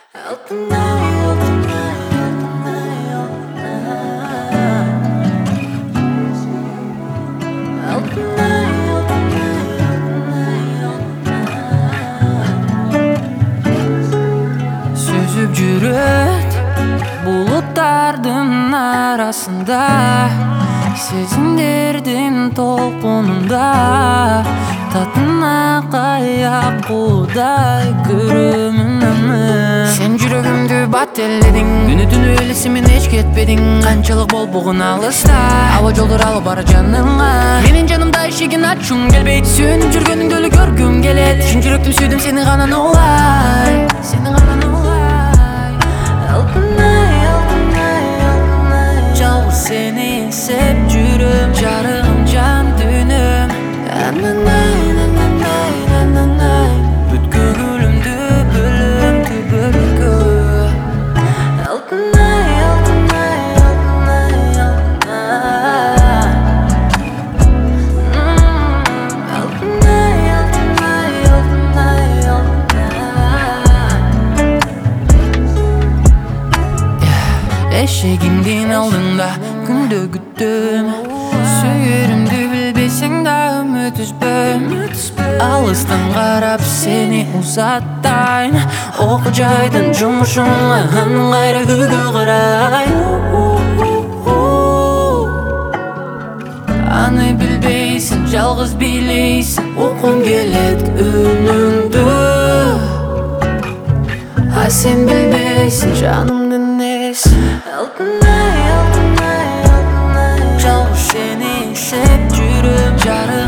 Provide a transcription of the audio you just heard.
Süzüp жүрөт булуттардын арасында, сезимдердин толкунунда, татына каякуудай көрөмүн аны. Сен жүрөгүмдү бат эледиң, күнү-түнү элесимен эч кетпедиң. Канчалык болбогун алыста, аба жолдор алып бара жаныңа. Менин жанымда эшигин ачуң келбейт, сүйүнүп жүргөнүңдү эле көргүм келет. Шын жүрөктүм сүйдүм сени гана улай, сени гана улай. Алтынай, алтынай, алтынай, жалгыз сени сеп жүрөм, жарыгым, жан дүйнөм. Ананай, ананай, ананай, бүткөн гүлүмдү бөлөм түбөлгө. Алтынай, алтынай, алтынай, алтынай. Алтынай, алтынай, алтынай, алтынай. Эшегимдин алдында күндө күттүм, сүйөрүмдү билбесең да үмүт үзбөм. Алыстан карап сени узаттайм, оку жайдын жумушуңа кайра көйгө карай. Аны билбейсиң, жалгыз бийлейсиң, уккум келет үнүңдү. А сен билбейсиң жанымдын несин. Алтынай, алтынай, алтынай, жалгыз сени сеп жүрөм, жарыгым.